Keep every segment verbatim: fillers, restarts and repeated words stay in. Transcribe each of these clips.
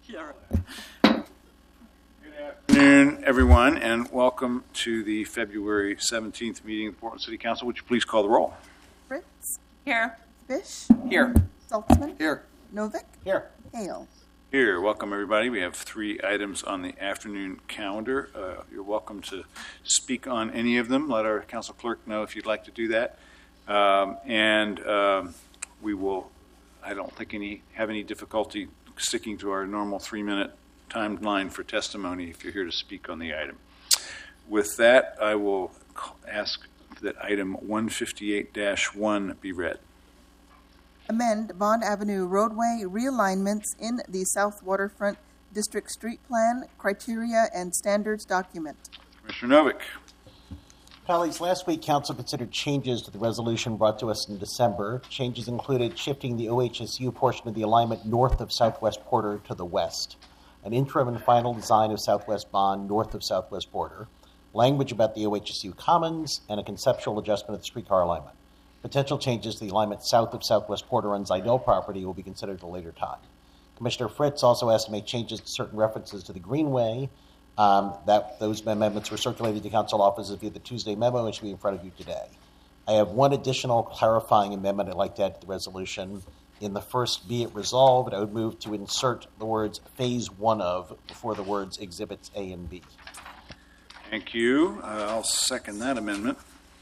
Yeah. Good afternoon, everyone, and welcome to the February seventeenth meeting of the Portland City Council. Would you please call the roll? Fritz? Here. Fish? Here. Saltzman? Here. Novick? Here. Hale? Here. Welcome, everybody. We have three items on the afternoon calendar. Uh, you're welcome to speak on any of them. Let our council clerk know if you'd like to do that. Um, and um, we will, I don't think any have any difficulty sticking to our normal three-minute timeline for testimony if you're here to speak on the item. With that, I will ask that item one fifty-eight dash one be read. Amend Bond Avenue roadway realignments in the South Waterfront District Street Plan, criteria and standards document. Commissioner Novick. Colleagues, last week Council considered changes to the resolution brought to us in December. Changes included shifting the O H S U portion of the alignment north of Southwest Porter to the west, an interim and final design of Southwest Bond north of Southwest Porter, language about the O H S U Commons, and a conceptual adjustment of the streetcar alignment. Potential changes to the alignment south of Southwest Porter on Zidell property will be considered at a later time. Commissioner Fritz also asked to make changes to certain references to the Greenway. Um, that those amendments were circulated to council offices via the Tuesday memo and should be in front of you today. I have one additional clarifying amendment I'd like to add to the resolution. In the first be it resolved, I would move to insert the words phase one of before the words exhibits A and B. Thank you. Uh, I'll second that amendment.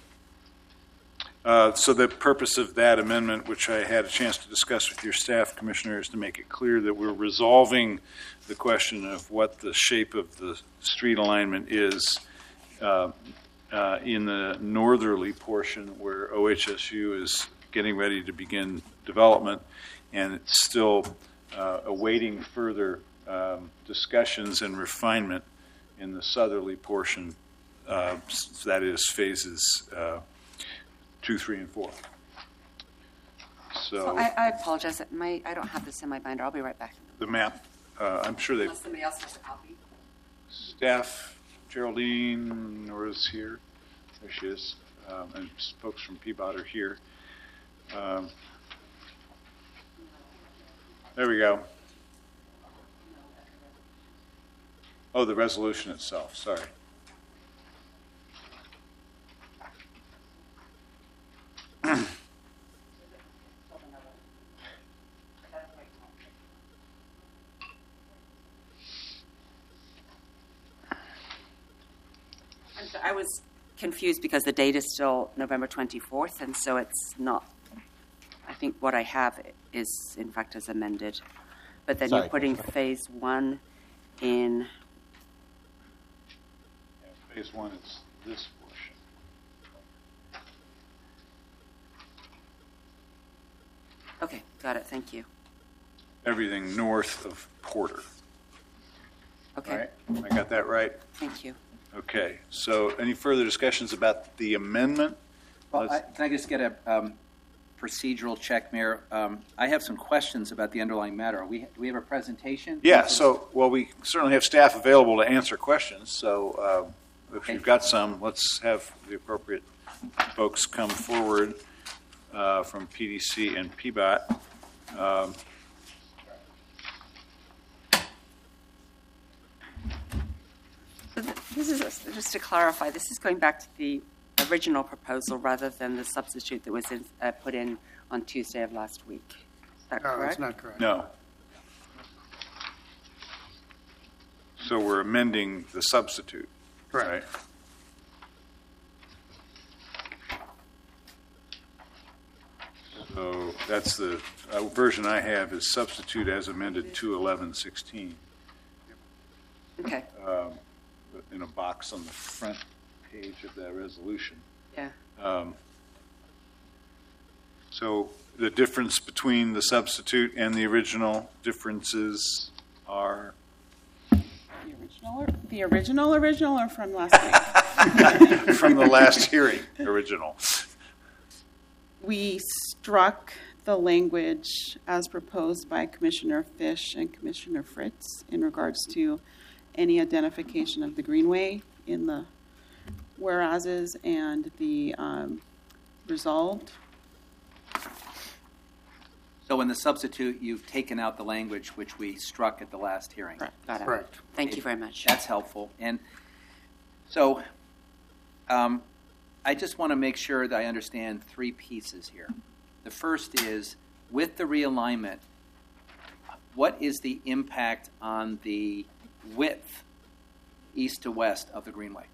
Uh, so the purpose of that amendment, which I had a chance to discuss with your staff, Commissioner, is to make it clear that we're resolving the question of what the shape of the street alignment is uh, uh, in the northerly portion where O H S U is getting ready to begin development, and it's still uh, awaiting further um, discussions and refinement in the southerly portion, uh, that is phases uh, two, three, and four. So, So I, I apologize. My, I don't have this in my binder. I'll be right back. the map, uh, I'm sure they Unless somebody else has a copy. staff, Geraldine Nora's here. There she is. Um, and folks from P B O T are here. Um, there we go. Oh, the resolution itself. Sorry. I was confused because the date is still November twenty-fourth, and so it's not. I think what I have is, in fact, is amended. But then Sorry, you're putting phase one in. Yeah, phase one is this portion. Okay, got it. Thank you. Everything north of Porter. Okay, All right? I got that right? thank you. Okay. So any further discussions about the amendment? Well, I, can I just get a um, procedural check, Mayor? Um, I have some questions about the underlying matter. Are we, do we have a presentation? Yeah, so, well, we certainly have staff available to answer questions, so uh, if Okay. you've got some, let's have the appropriate folks come forward uh, from P D C and P B O T. Um, So th- This is, just to clarify, this is going back to the original proposal rather than the substitute that was in, uh, put in on Tuesday of last week. Is that No, correct? that's not correct. No. So we're amending the substitute, right? Correct. So that's the uh, version I have is substitute as amended two eleven sixteen. Okay, Um, in a box on the front page of that resolution. yeah. Um, so the difference between the substitute and the original differences are? The original, or, the original, original, or from last week? From the last hearing, original. We struck the language as proposed by Commissioner Fish and Commissioner Fritz in regards to any identification of the Greenway in the whereases and the um, resolved. So in the substitute, you've taken out the language which we struck at the last hearing. Correct. Got it. Correct. Thank you very much. That's helpful. And so um, I just want to make sure that I understand three pieces here. The first is, with the realignment, what is the impact on the width east to west of the Greenway?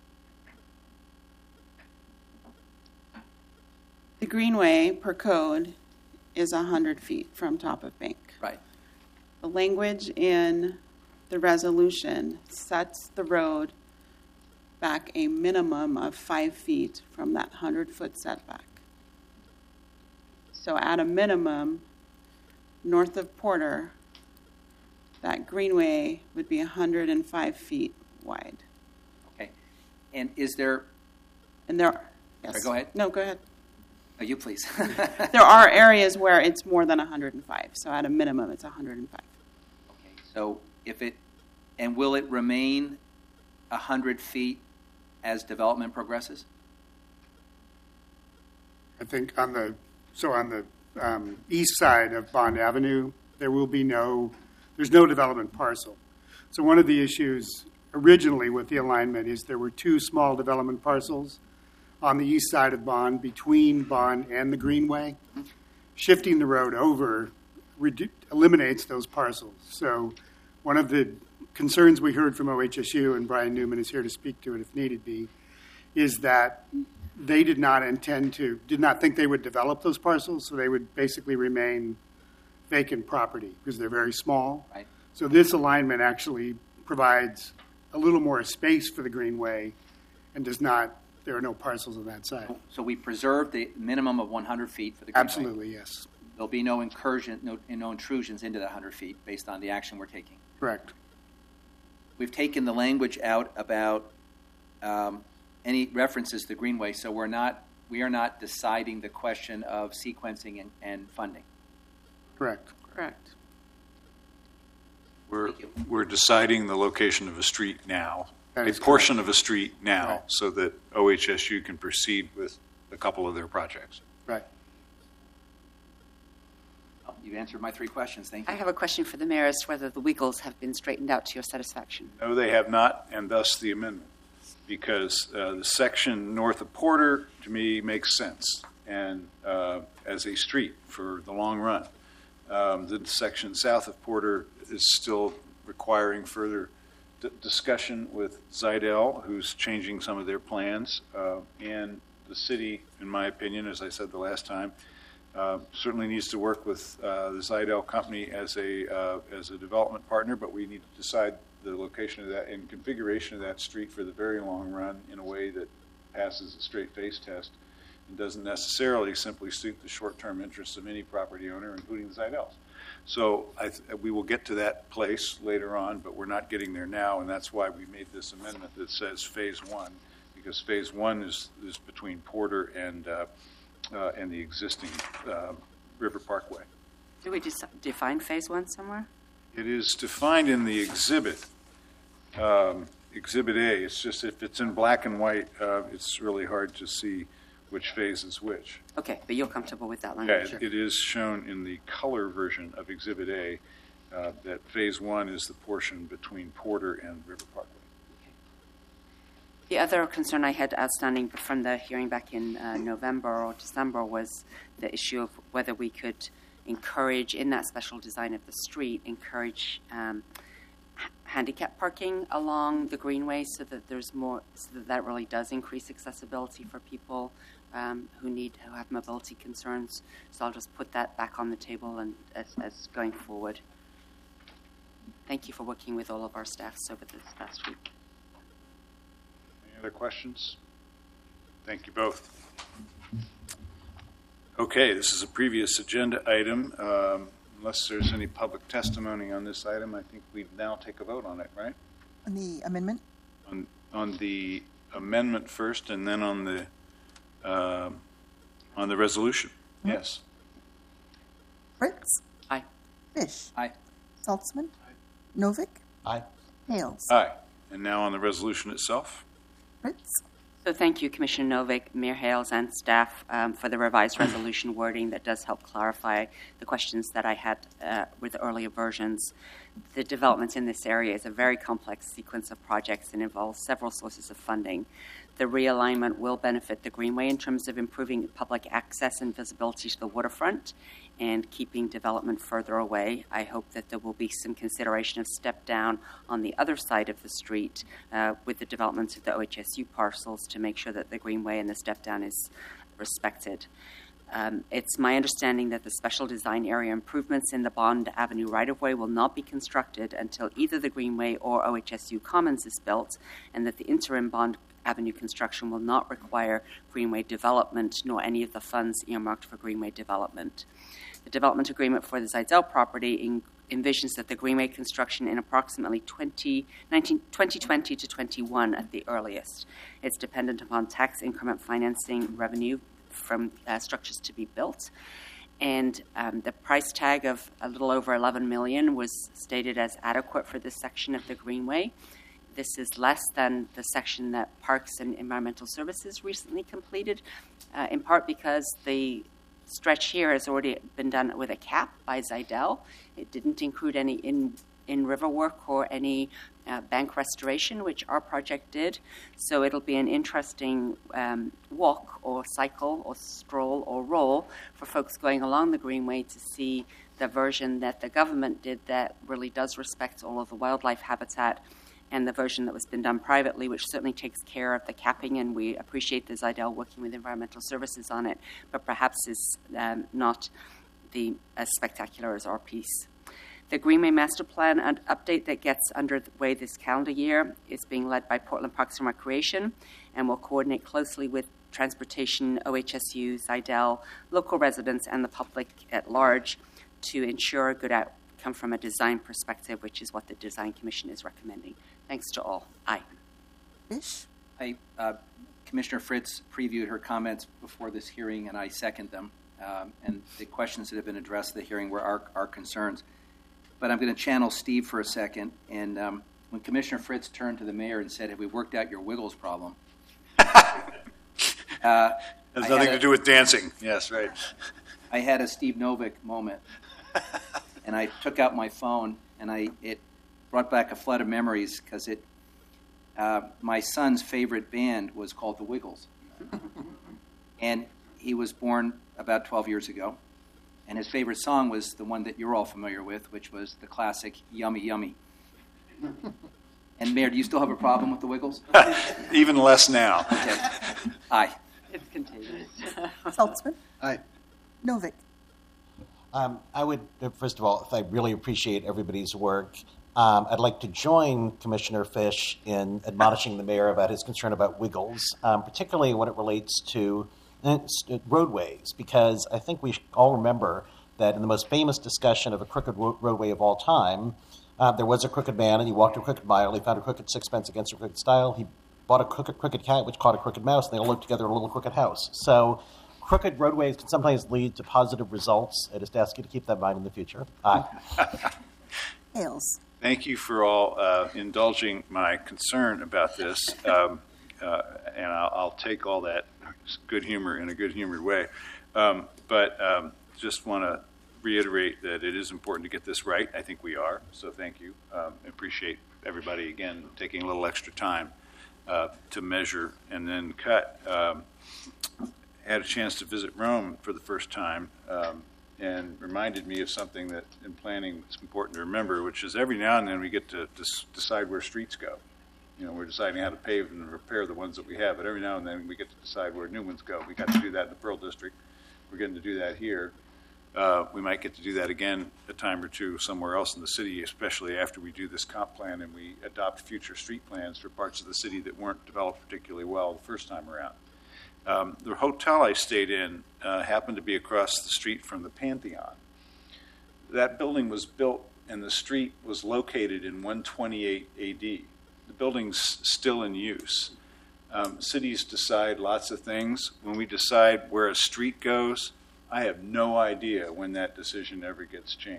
The Greenway, per code, is one hundred feet from top of bank. Right. The language in the resolution sets the road back a minimum of five feet from that hundred-foot setback. So at a minimum, north of Porter, that Greenway would be one hundred five feet wide. Okay. And is there, And there, yes. Sorry, go ahead. No, go ahead. oh, you please. There are areas where it's more than one hundred five, so at a minimum, it's one hundred five. Okay, so if it, and will it remain one hundred feet as development progresses? I think on the, so on the um, east side of Bond Avenue, there will be no, there's no development parcel. So one of the issues originally with the alignment is there were two small development parcels on the east side of Bond, between Bond and the Greenway. Shifting the road over redu- eliminates those parcels. So one of the concerns we heard from O H S U, and Brian Newman is here to speak to it if needed be, is that they did not intend to, did not think they would develop those parcels, so they would basically remain vacant property because they're very small. Right. So this alignment actually provides a little more space for the Greenway and does not, there are no parcels on that side. So we preserve the minimum of one hundred feet for the Greenway? Absolutely, yes. There'll be no incursion, no, no intrusions into the one hundred feet based on the action we're taking. Correct. We've taken the language out about um, any references to the Greenway, so we're not, we are not deciding the question of sequencing and, and funding. Correct. Correct. We're, Thank you. we're deciding the location of a street now, That a is portion of a street now, Right. so that O H S U can proceed with a couple of their projects. Right. Well, you've answered my three questions. Thank I you. have a question for the mayor as to whether the wiggles have been straightened out to your satisfaction. No, they have not, and thus the amendment, because uh, the section north of Porter, to me, makes sense, and uh, as a street for the long run. Um, the section south of Porter is still requiring further d- discussion with Zidell, who's changing some of their plans, uh, and the city, in my opinion, as I said the last time, uh, certainly needs to work with uh, the Zidell company as a uh, as a development partner, but we need to decide the location of that and configuration of that street for the very long run in a way that passes a straight face test and doesn't necessarily simply suit the short-term interests of any property owner, including the Zidells. So I th- we will get to that place later on, but we're not getting there now, and that's why we made this amendment that says Phase One, because Phase One is is between Porter and uh, uh, and the existing uh, River Parkway. Do we just define phase one somewhere? It is defined in the exhibit, um, Exhibit A. It's just if it's in black and white, uh, it's really hard to see which phase is which. Okay, but you're comfortable with that Yeah, language? it, it is shown in the color version of Exhibit A uh, that Phase One is the portion between Porter and River Parkway. The other concern I had outstanding from the hearing back in uh, November or December was the issue of whether we could encourage, in that special design of the street, encourage um, h- handicap parking along the greenway so that there's more, so that that really does increase accessibility for people um, who need, who have mobility concerns. So I'll just put that back on the table and as, as going forward. Thank you for working with all of our staffs over this past week. Any other questions? Thank you both. Okay, this is a previous agenda item. Um, unless there's any public testimony on this item, I think we now take a vote on it, right? On the amendment? On, on the amendment first, and then on the um on the resolution. Mhm. Yes. Fritz? Aye. Fish? Aye. Saltzman? Novick? Aye. Hales? Aye. And now on the resolution itself. Fritz? So thank you, Commissioner Novick, Mayor Hales, and staff um, for the revised resolution wording that does help clarify the questions that I had uh, with the earlier versions. The development in this area is a very complex sequence of projects and involves several sources of funding. The realignment will benefit the Greenway in terms of improving public access and visibility to the waterfront and keeping development further away. I hope that there will be some consideration of step down on the other side of the street uh, with the development of the O H S U parcels to make sure that the Greenway and the step down is respected. Um, it's my understanding that the special design area improvements in the Bond Avenue right-of-way will not be constructed until either the Greenway or O H S U Commons is built, and that the interim Bond Avenue construction will not require Greenway development nor any of the funds earmarked for Greenway development. The development agreement for the Zidell property in, envisions that the Greenway construction in approximately twenty twenty to twenty-one at the earliest. It's dependent upon tax increment financing revenue from uh, structures to be built. And um, the price tag of a little over eleven million dollars was stated as adequate for this section of the Greenway. This is less than the section that Parks and Environmental Services recently completed, uh, in part because the stretch here has already been done with a cap by Zidell. It didn't include any in, in river work or any uh, bank restoration, which our project did. So it'll be an interesting um, walk or cycle or stroll or roll for folks going along the Greenway to see the version that the government did that really does respect all of the wildlife habitat, and the version that was been done privately, which certainly takes care of the capping, and we appreciate the Zidell working with Environmental Services on it, but perhaps is um, not the as spectacular as our piece. The Greenway Master Plan and update that gets underway this calendar year is being led by Portland Parks and Recreation, and will coordinate closely with Transportation, O H S U, Zidell, local residents, and the public at large to ensure a good outcome from a design perspective, which is what the Design Commission is recommending. Thanks to all. Aye. Fish? I, uh, Commissioner Fritz previewed her comments before this hearing, and I second them. Um, and the questions that have been addressed at the hearing were our, our concerns. But I'm going to channel Steve for a second. And um, when Commissioner Fritz turned to the mayor and said, "Have we worked out your Wiggles problem?" uh, Has nothing a, to do with dancing. Yes, right. I had a Steve Novick moment. And I took out my phone, and I it brought back a flood of memories because it. Uh, my son's favorite band was called the Wiggles, and he was born about twelve years ago, and his favorite song was the one that you're all familiar with, which was the classic "Yummy Yummy." And Mayor, do you still have a problem with the Wiggles? Even less now. Okay. Aye. It's contagious. Saltzman? Aye. Novick? Um, I would, first of all, I really appreciate everybody's work. Um, I'd like to join Commissioner Fish in admonishing the mayor about his concern about Wiggles, um, particularly when it relates to uh, roadways, because I think we all remember that in the most famous discussion of a crooked ro- roadway of all time, uh, there was a crooked man, and he walked a crooked mile. He found a crooked sixpence against a crooked stile. He bought a crooked, crooked cat, which caught a crooked mouse, and they all lived together in a little crooked house. So crooked roadways can sometimes lead to positive results. I just ask you to keep that in mind in the future. Aye. Hales? Thank you for all uh, indulging my concern about this, um, uh, and I'll, I'll take all that good humor in a good humored way. Um, but um, just want to reiterate that it is important to get this right. I think we are, so thank you. Um, appreciate everybody, again, taking a little extra time uh, to measure and then cut. Um, had a chance to visit Rome for the first time, um, and reminded me of something that in planning is important to remember, which is every now and then we get to dis- decide where streets go. You know, we're deciding how to pave and repair the ones that we have, but every now and then we get to decide where new ones go. We got to do that in the Pearl District. We're getting to do that here. Uh, we might get to do that again a time or two somewhere else in the city, especially after we do this comp plan and we adopt future street plans for parts of the city that weren't developed particularly well the first time around. Um, the hotel I stayed in uh, happened to be across the street from the Pantheon. That building was built and the street was located in one twenty-eight A D. The building's still in use. Um, cities decide lots of things. When we decide where a street goes, I have no idea when that decision ever gets changed.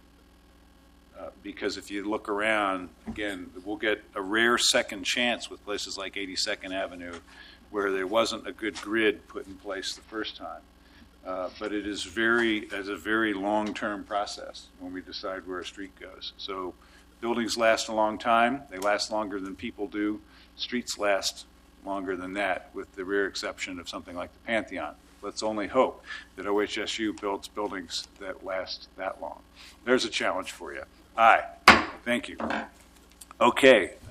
Uh, because if you look around, again, we'll get a rare second chance with places like eighty-second Avenue, where there wasn't a good grid put in place the first time. Uh, but it is very, as a very long-term process when we decide where a street goes. So buildings last a long time. They last longer than people do. Streets last longer than that, with the rare exception of something like the Pantheon. Let's only hope that O H S U builds buildings that last that long. There's a challenge for you. Aye. Thank you. Okay.